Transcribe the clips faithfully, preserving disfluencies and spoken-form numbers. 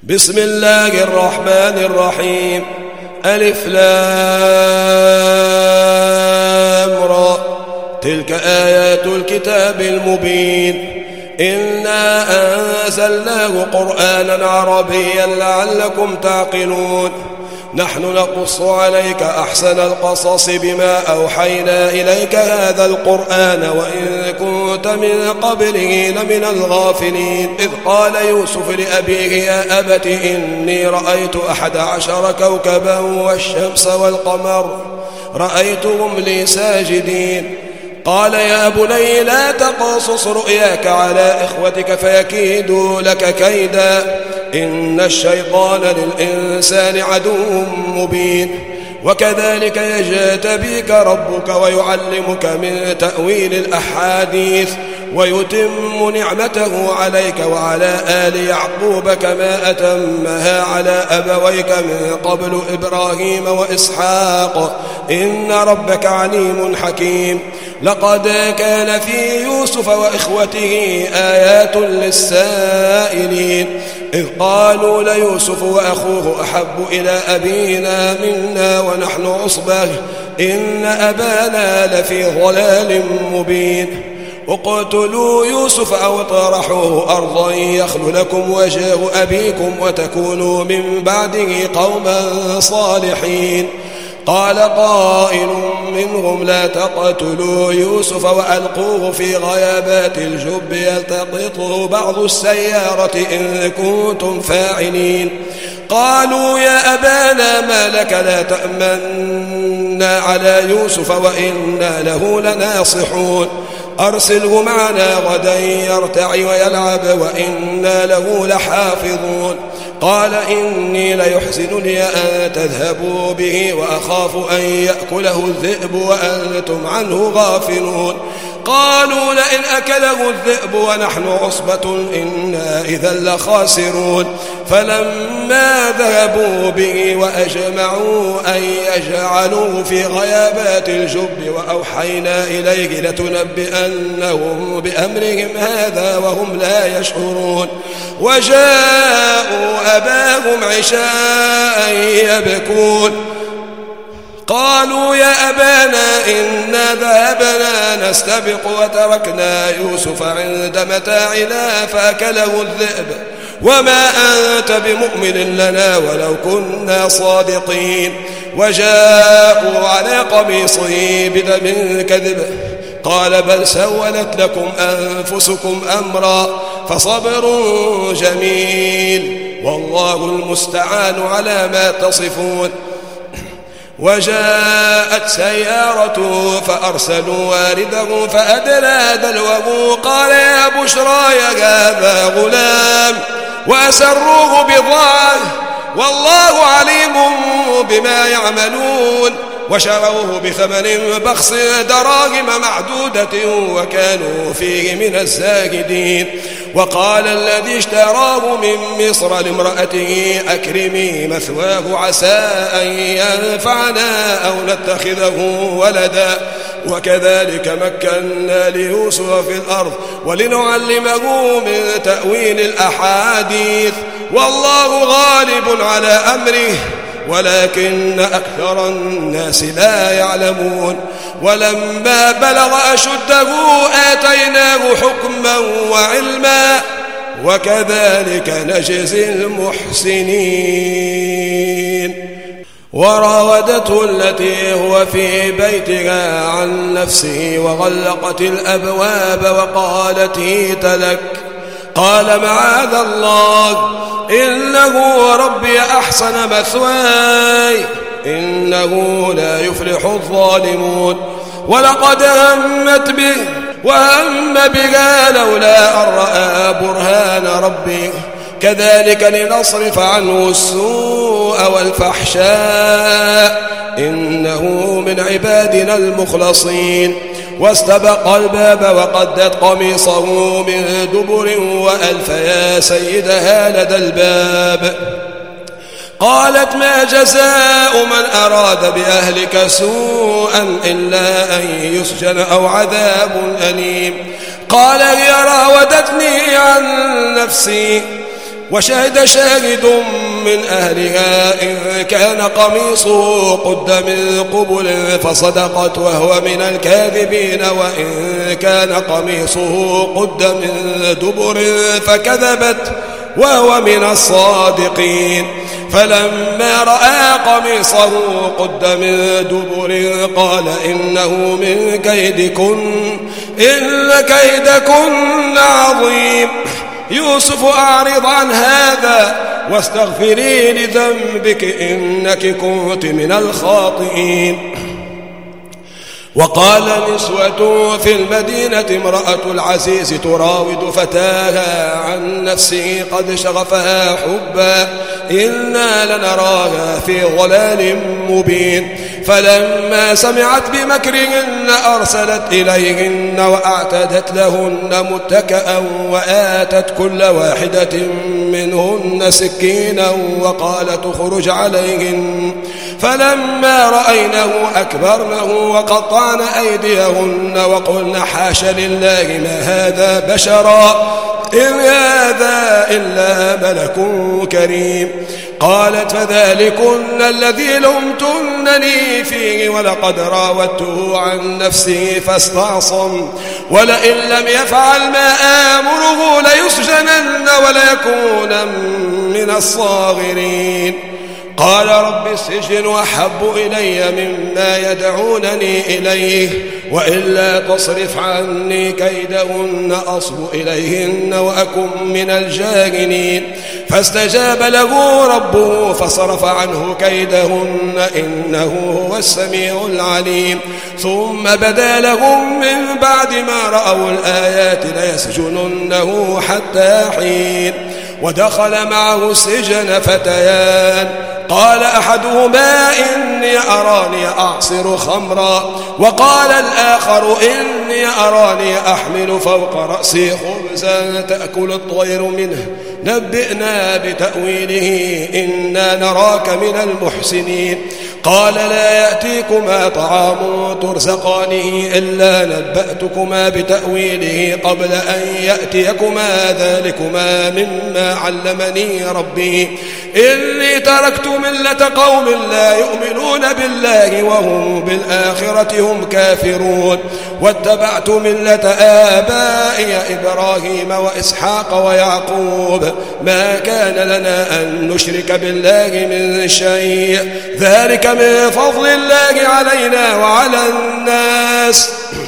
بسم الله الرحمن الرحيم. ألف لام را. تلك آيات الكتاب المبين. إنا أنزلناه قرآنا عربيا لعلكم تعقلون. نحن نقص عليك أحسن القصص بما أوحينا إليك هذا القرآن وإن كنت من قبله لمن الغافلين. إذ قال يوسف لأبيه يا أبت إني رأيت أحد عشر كوكبا والشمس والقمر رأيتهم لي ساجدين. قال يا بني لا تقصص رؤياك على إخوتك فيكيدوا لك كيدا إن الشيطان للإنسان عدو مبين. وكذلك يجتبيك ربك ويعلمك من تأويل الأحاديث ويتم نعمته عليك وعلى آل يعقوب كما أتمها على أبويك من قبل إبراهيم وإسحاق إن ربك عليم حكيم. لقد كان في يوسف وإخوته آيات للسائلين إذ قالوا ليوسف وأخوه أحب إلى أبينا منا ونحن عصبة إن أبانا لفي ضلال مبين. اقتلوا يوسف أو طرحوه أرضا يخل لكم وجه أبيكم وتكونوا من بعده قوما صالحين. قال قائل منهم لا تقتلوا يوسف وألقوه في غيابات الجب يلتقطه بعض السيارة إن كنتم فاعلين. قالوا يا أبانا ما لك لا تأمنا على يوسف وإنا له لناصحون. أرسله معنا غدا يرتع ويلعب وإنا له لحافظون. قال إني ليحزنني أن تذهبوا به وأخاف أن يأكله الذئب وأنتم عنه غافلون. قالوا لئن أكله الذئب ونحن عصبة إنا إذا لخاسرون. فلما ذهبوا به وأجمعوا أن يجعلوه في غيابات الجب وأوحينا إليه لتنبئنهم بأمرهم هذا وهم لا يشعرون. وجاءوا أباهم عشاء يبكون. قالوا يا أبانا إنا ذهبنا نستبق وتركنا يوسف عند متاعنا فأكله الذئب وما أنت بمؤمن لنا ولو كنا صادقين. وجاءوا على قميصه بدم كذب قال بل سولت لكم أنفسكم أمرا فصبر جميل والله المستعان على ما تصفون. وجاءت سيارة فأرسلوا واردهم فأدلى دلوه قال يا بشرى هذا غلام وأسروه بضاعة والله عليم بما يعملون. وشروه بثمن بخس دراهم معدودة وكانوا فيه من الزاهدين. وقال الذي اشتراه من مصر لامرأته أكرمي مثواه عسى أن ينفعنا أو نتخذه ولدا. وكذلك مكنا ليوسف في الأرض ولنعلمه من تأويل الأحاديث والله غالب على أمره ولكن أكثر الناس لا يعلمون. ولما بلغ أشده آتيناه حكما وعلما وكذلك نجزي المحسنين. وراودته التي هو في بيتها عن نفسه وغلقت الأبواب وقالت هيت لك قال معاذ الله إنه ربي أحسن مثواي إنه لا يفلح الظالمون. ولقد همت به وهم بها لولا أن رأى برهان ربه كذلك لنصرف عنه السوء والفحشاء إنه من عبادنا المخلصين. واستبق الباب وقدت قميصه من دبر وألف يا سيدها لدى الباب. قالت ما جزاء من أراد بأهلك سوءا إلا أن يسجن أو عذاب أليم. قال هي راودتني عن نفسي وشهد شاهد من أهلها إن كان قميصه قد من قبل فصدقت وهو من الكاذبين وإن كان قميصه قد من دبر فكذبت وهو من الصادقين. فلما رأى قميصه قد من دبر قال إنه من كيدكن إن كيدكن عظيم. يوسف أعرض عن هذا واستغفري لذنبك إنك كنت من الخاطئين. وقال نسوة في المدينة امرأة العزيز تراود فتاها عن نفسه قد شغفها حبا إنا لنراها في ضلال مبين. فلما سمعت بمكرهن أرسلت إليهن وأعتدت لهن متكأ وآتت كل واحدة منهن سكينا وقالت اخرج عليهن. فلما رأينه أكبرنه وقطعن أيديهن وقلن حاش لله ما هذا بشرا إن هذا إلا ملك كريم. قالت فذلكن الذي لمتنني فيه ولقد راودته عن نفسه فاستعصم ولئن لم يفعل ما آمره ليسجنن وليكون من الصاغرين. قال رب السجن أحب إلي مما يدعونني إليه وإلا تصرف عني كيدهن أصب إليهن وأكن من الجاهلين. فاستجاب له ربه فصرف عنه كيدهن إنه هو السميع العليم. ثم بدا لهم من بعد ما رأوا الآيات ليسجننه حتى حين. ودخل معه السجن فتيان قال أحدهما إني أراني أعصر خمرا وقال الآخر إني أراني أحمل فوق رأسي خبزا تأكل الطير منه نبئنا بتأويله إنا نراك من المحسنين. قال لا يأتيكما طعام ترزقانه إلا نبأتكما بتأويله قبل أن يأتيكما ذلكما مما علمني ربي إني تركت ملة قوم لا يؤمنون بالله وهم بالآخرة هم كافرون واتبعت ملة آبائي إبراهيم وإسحاق ويعقوب ما كان لنا أن نشرك بالله من شيء ذلك من فضل الله علينا وعلى الناس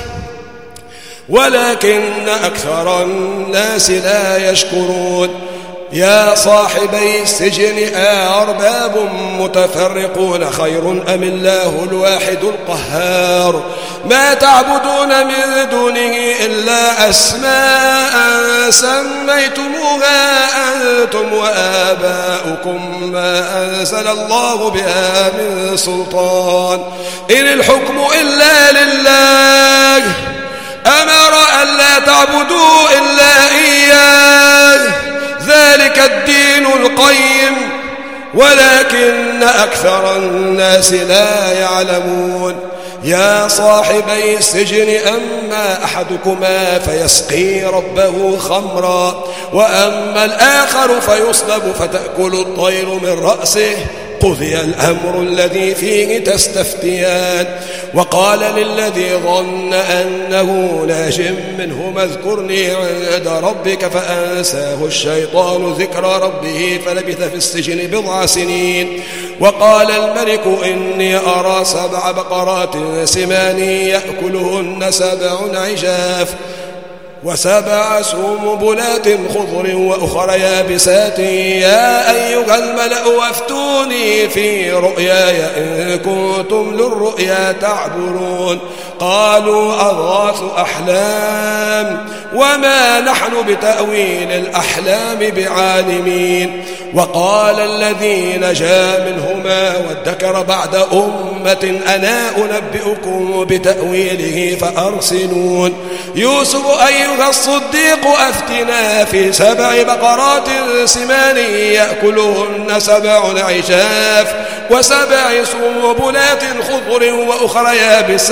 ولكن أكثر الناس لا يشكرون. يا صاحبي السجن أأرباب متفرقون خير أم الله الواحد القهار ما تعبدون من دونه إلا أسماء سميتموها أنتم وآباؤكم ما أنزل الله بها من سلطان إن الحكم إلا لله أمر أن لا تعبدوا إلا إياه ذلك الدين القيم ولكن أكثر الناس لا يعلمون. يا صاحبي السجن أما أحدكما فيسقي ربه خمرا وأما الآخر فيصلب فتأكل الطير من رأسه قضي الأمر الذي فيه تستفتيان. وقال للذي ظن أنه ناج منه اذكرني عند ربك فأنساه الشيطان ذكر ربه فلبث في السجن بضع سنين. وقال الملك إني أرى سبع بقرات سمان يأكلهن سبع عجاف وسبع سنبلات خضر وأخر يابسات يا أيها الملأ وافتوني في رؤياي إن كنتم للرؤيا تعبرون. قالوا أضغاث أحلام وما نحن بتأويل الأحلام بعالمين. وقال الذي نجا منهما وادكر بعد أمة أنا أنبئكم بتأويله فأرسلون. يوسف أيها الصديق أفتنا في سبع بقرات سمان يأكلهن سبع عجاف وسبع سنبلات خضر وأخر يابسات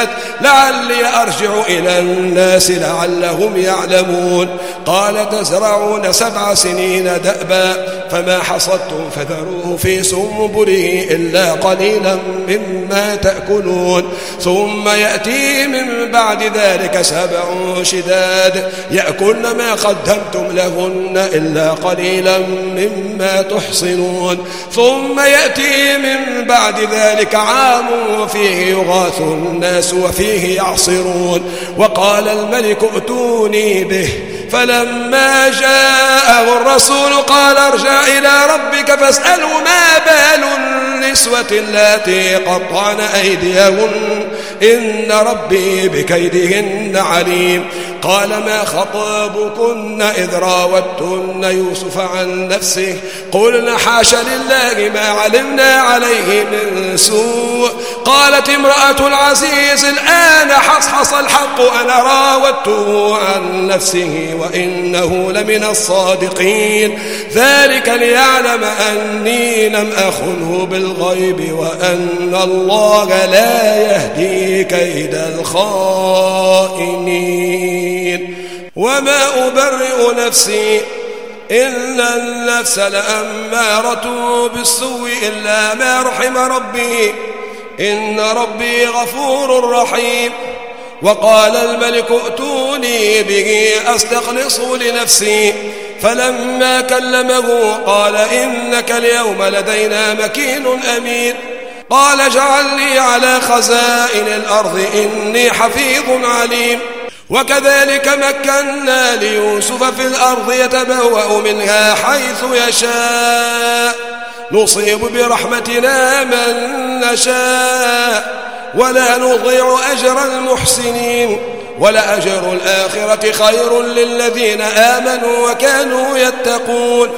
لعلي أرجع إلى الناس لعلهم يعلمون قال تزرعون سبع سنين دأبا فما حصدتم فذروه في سنبله إلا قليلا مما تأكلون ثم يأتي من بعد ذلك سبع شداد يأكلن ما قدمتم لهن إلا قليلا مما تحصنون ثم يأتي من بعد ذلك عام فيه يغاث الناس وفيه يعصرون وقال الملك ائتوني به فلما جاءه الرسول قال ارجع إلى ربك فاسأله ما بال النسوة اللاتي قطعن أيديهن إن ربي بكيدهن عليم قال ما خطابكن إذ راوتن يوسف عن نفسه قلنا حاش لله ما علمنا عليه من سوء قالت امرأة العزيز الآن حصحص الحق أنا راودته عن نفسه وإنه لمن الصادقين ذلك ليعلم أني لم أخنه بالغيب وأن الله لا يهدي كيد الخائنين وما أبرئ نفسي إن النفس لأمارة بالسوء إلا ما رحم ربي إن ربي غفور رحيم وقال الملك ائتوني به أستخلصه لنفسي فلما كلمه قال إنك اليوم لدينا مكين أمين قال اجعلني على خزائن الأرض إني حفيظ عليم وكذلك مكنا ليوسف في الأرض يتبوأ منها حيث يشاء نصيب برحمتنا من نشاء ولا نضيع أجر المحسنين ولأجر الآخرة خير للذين آمنوا وكانوا يتقون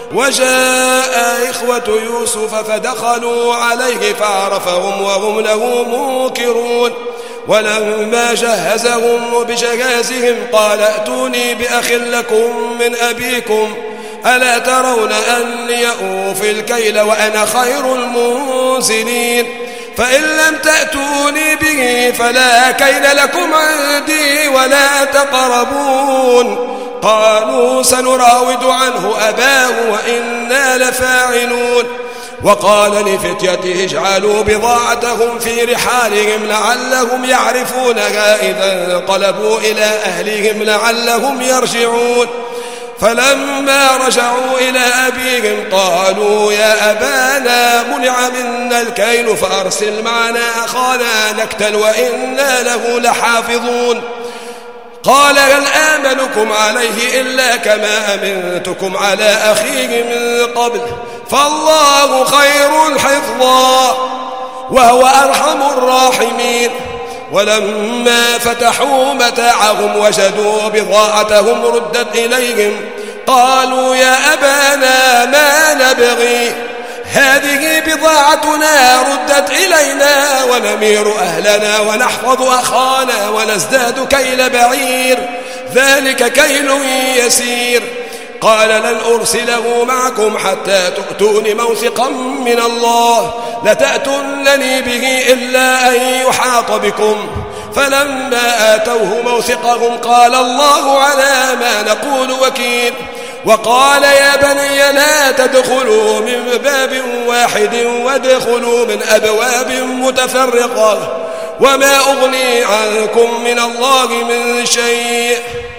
وجاء إخوة يوسف فدخلوا عليه فعرفهم وهم له منكرون ولما جهزهم بجهازهم قال ائتوني بأخ لكم من أبيكم ألا ترون أني أوفي الكيل وأنا خير المنزلين فإن لم تأتوني به فلا كيل لكم عندي ولا تقربون قالوا سنراود عنه أباه وإنا لفاعلون وقال لفتيته اجعلوا بضاعتهم في رحالهم لعلهم يعرفونها إذا انقلبوا إلى أهلهم لعلهم يرجعون فلما رجعوا إلى أبيهم قالوا يا أبانا منع منا الكيل فأرسل معنا أخانا نكتل وإنا له لحافظون قال هل آمنكم عليه إلا كما أمنتكم على أخيه من قبل فالله خير حفظا وهو أرحم الراحمين ولما فتحوا متاعهم وجدوا بضاعتهم ردت إليهم قالوا يا أبانا ما نبغي هذه بضاعتنا ردت إلينا ونمير أهلنا ونحفظ أخانا ونزداد كيل بعير ذلك كيل يسير قال لن أرسله معكم حتى تؤتون موثقا من الله لتأتونني به إلا أن يحاط بكم فلما آتوه موثقهم قال الله على ما نقول وكيل وقال يا بني لا تدخلوا من باب واحد وادخلوا من أبواب متفرقة وما أغني عنكم من الله من شيء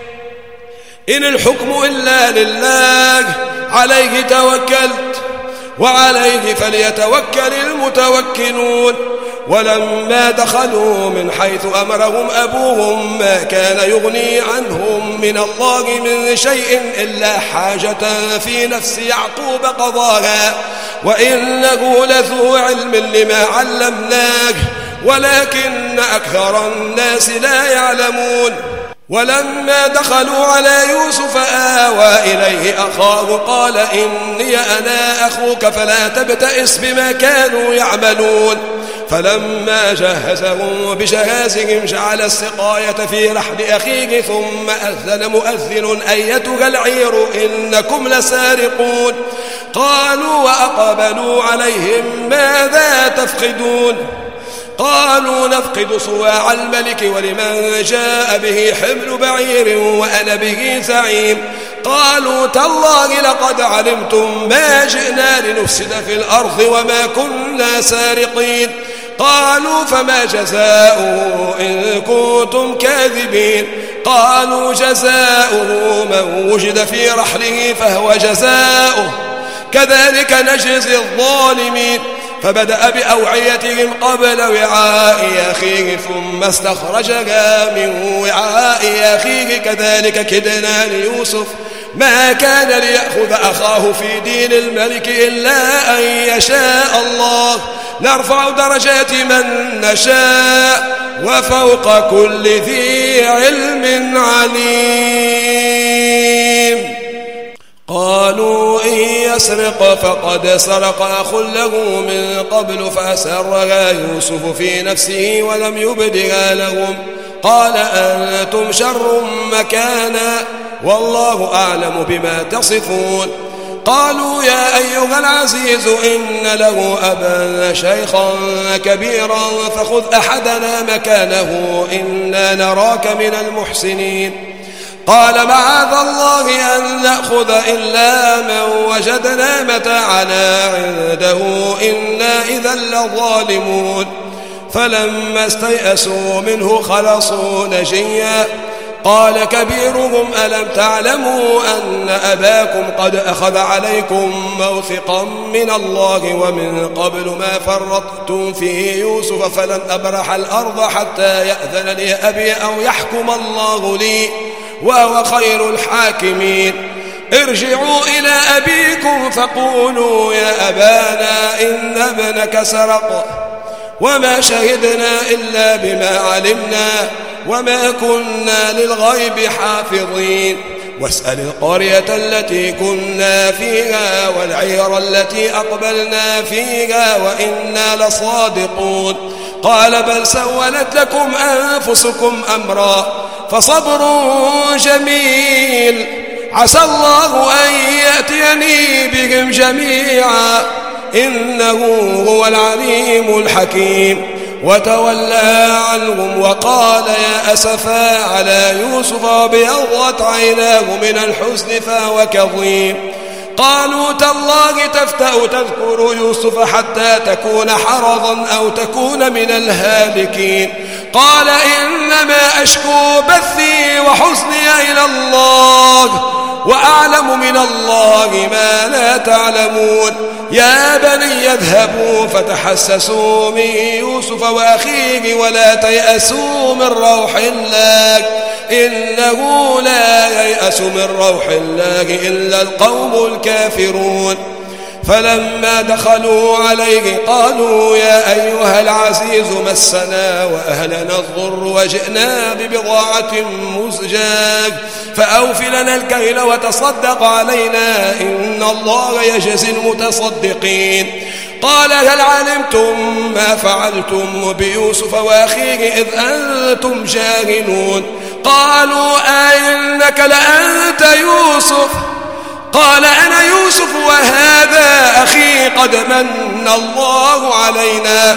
إن الحكم إلا لله عليه توكلت وعليه فليتوكل المتوكلون ولما دخلوا من حيث أمرهم أبوهم ما كان يغني عنهم من الله من شيء إلا حاجة في نفس يعقوب قضاها وإنه لذو علم لما علمناه ولكن أكثر الناس لا يعلمون ولما دخلوا على يوسف آوى إليه أخاه قال إني أنا أخوك فلا تبتئس بما كانوا يعملون فلما جهزهم بجهازهم جعل السقاية في رحل أخيه ثم أذن مؤذن أيتها العير إنكم لسارقون قالوا وأقبلوا عليهم ماذا تفقدون قالوا نفقد صواع الملك ولمن جاء به حمل بعير وأنا به زعيم قالوا تالله لقد علمتم ما جئنا لنفسد في الأرض وما كنا سارقين قالوا فما جزاؤه إن كنتم كاذبين قالوا جزاؤه من وجد في رحله فهو جزاؤه كذلك نجزي الظالمين فبدأ بأوعيتهم قبل وعاء أخيه ثم استخرجها من وعاء أخيه كذلك كدنا ليوسف ما كان ليأخذ أخاه في دين الملك إلا أن يشاء الله نرفع درجات من نشاء وفوق كل ذي علم عليم قالوا إن يسرق فقد سرق أخ له من قبل فأسرها يوسف في نفسه ولم يبدها لهم قال أنتم شر مكانا والله أعلم بما تصفون قالوا يا أيها العزيز إن له أبا شيخا كبيرا فخذ أحدنا مكانه إنا نراك من المحسنين قال معاذ الله أن نأخذ إلا من وجدنا متاعنا عنده إنا إذا لظالمون فلما استيئسوا منه خلصوا نجيا قال كبيرهم ألم تعلموا أن أباكم قد أخذ عليكم موثقا من الله ومن قبل ما فرطتم في يوسف فلن أبرح الأرض حتى يأذن لي أبي أو يحكم الله لي وهو خير الحاكمين ارجعوا إلى أبيكم فقولوا يا أبانا إن ابنك سرق وما شهدنا إلا بما علمنا وما كنا للغيب حافظين واسأل القرية التي كنا فيها والعير التي أقبلنا فيها وإنا لصادقون قال بل سولت لكم أنفسكم أمرا فصبر جميل عسى الله أن يأتيني بهم جميعا إنه هو العليم الحكيم وتولى عنهم وقال يا أسفا على يوسف وابيضت عيناه من الحزن فهو كظيم قالوا تالله تفتأ تذكر يوسف حتى تكون حرضا أو تكون من الهالكين قال إنما أشكو بثي وحزني إلى الله وأعلم من الله ما لا تعلمون يا بني اذهبوا فتحسسوا من يوسف وأخيه ولا تيأسوا من روح الله إنه لا ييأس من روح الله إلا القوم الكافرون فلما دخلوا عليه قالوا يا أيها العزيز مسنا وأهلنا الضر وجئنا ببضاعة مزجاة فأوف لنا الكيل وتصدق علينا إن الله يجزي المتصدقين قال هل علمتم ما فعلتم بيوسف وأخيه إذ أنتم جاهلون قالوا أئنك لأنت يوسف قال أنا يوسف وهذا أخي قد من الله علينا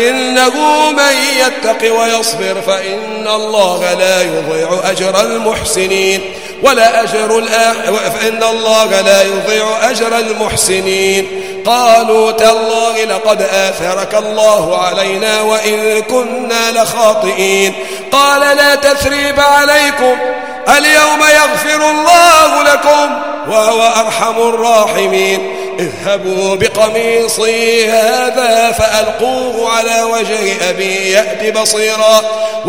إنه من يتق ويصبر فإن الله لا يضيع أجر المحسنين ولا أجر فإن الله لا يضيع أجر المحسنين قالوا تالله لقد آثرك الله علينا وإن كنا لخاطئين قال لا تثريب عليكم اليوم يغفر الله لكم وهو أرحم الراحمين اذهبوا بقميصي هذا فألقوه على وجه أبي يأت بصيرا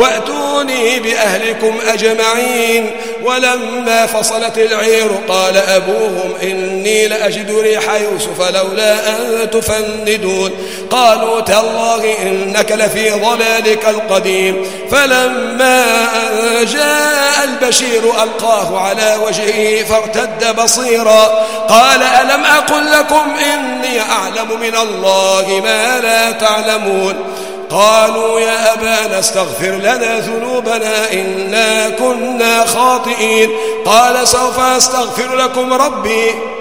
وأتوني بأهلكم أجمعين ولما فصلت العير قال أبوهم إني لأجد ريح يوسف لولا أن تفندون قالوا تالله إنك لفي ضلالك القديم فلما أن جاء البشير ألقاه على وجهه فارتد بصيرا قال ألم أقل لكم إني أعلم من الله ما لا تعلمون قالوا يا أبانا استغفر لنا ذنوبنا إنا كنا خاطئين قال سوف أستغفر لكم ربي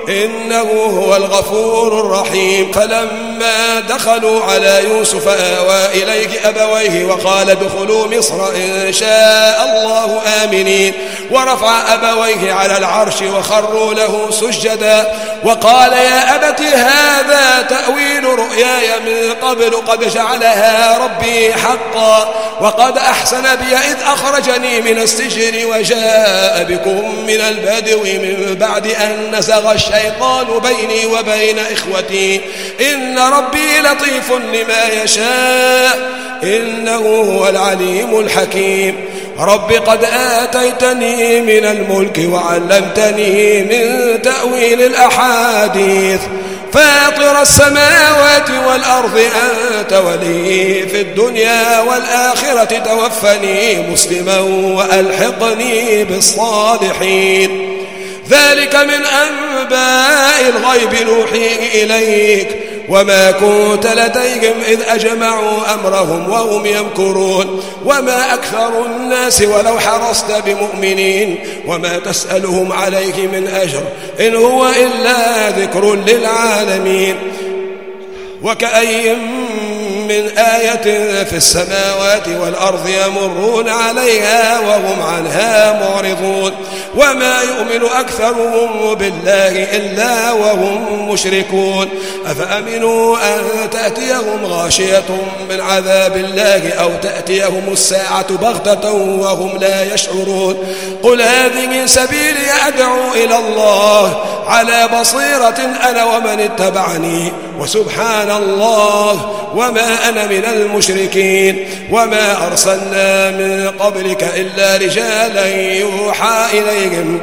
إنه هو الغفور الرحيم. فلما دخلوا على يوسف آوى إليه أبويه وقال ادخلوا مصر إن شاء الله آمنين، ورفع أبويه على العرش وخروا له سجدا وقال يا أبت هذا تأويل رؤياي من قبل قد جعلها ربي حقا، وقد أحسن بي إذ أخرجني من السجن وجاء بكم من البدو من بعد أن نزغ الشيطان بيني وبين إخوتي إن ربي لطيف لما يشاء إنه هو العليم الحكيم. رب قد آتيتني من الملك وعلمتني من تأويل الأحاديث فاطر السماوات والأرض أنت ولي في الدنيا والآخرة توفني مسلما وألحقني بالصالحين. ذلك من أنباء الغيب نوحيه إليك وما كنت لديهم إذ أجمعوا أمرهم وهم يمكرون وما أكثر الناس ولو حرصت بمؤمنين وما تسألهم عليه من أجر إن هو إلا ذكر للعالمين. وكأي من آية في السماوات والأرض يمرون عليها وهم عنها معرضون وما يؤمن أكثرهم بالله إلا وهم مشركون. أفأمنوا أن تأتيهم غاشية من عذاب الله أو تأتيهم الساعة بغتة وهم لا يشعرون. قل هذه سبيلي أدعو إلى الله على بصيرة أنا ومن اتبعني وسبحان الله وما أنا من المشركين. وما أرسلنا من قبلك إلا رجالا يوحى إليهم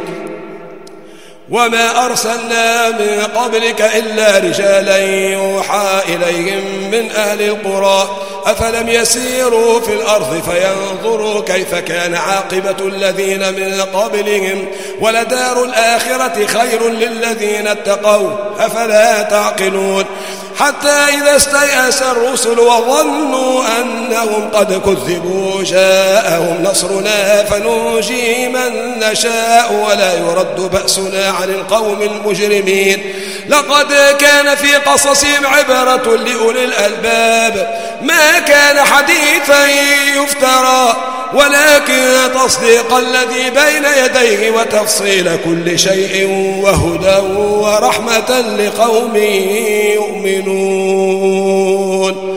وما أرسلنا من قبلك إلا رجالا يوحى إليهم من أهل القرى أفلم يسيروا في الأرض فينظروا كيف كان عاقبة الذين من قبلهم ولدار الآخرة خير للذين اتقوا أفلا تعقلون. حتى إذا استيأس الرسل وظنوا أنهم قد كذبوا جاءهم نصرنا فننجي من نشاء ولا يرد بأسنا عن القوم المجرمين. لقد كان في قصصهم عبرة لأولي الألباب ما كان حديثا يفترى ولكن تصديق الذي بين يديه وتفصيل كل شيء وهدى ورحمة لقوم يؤمنون.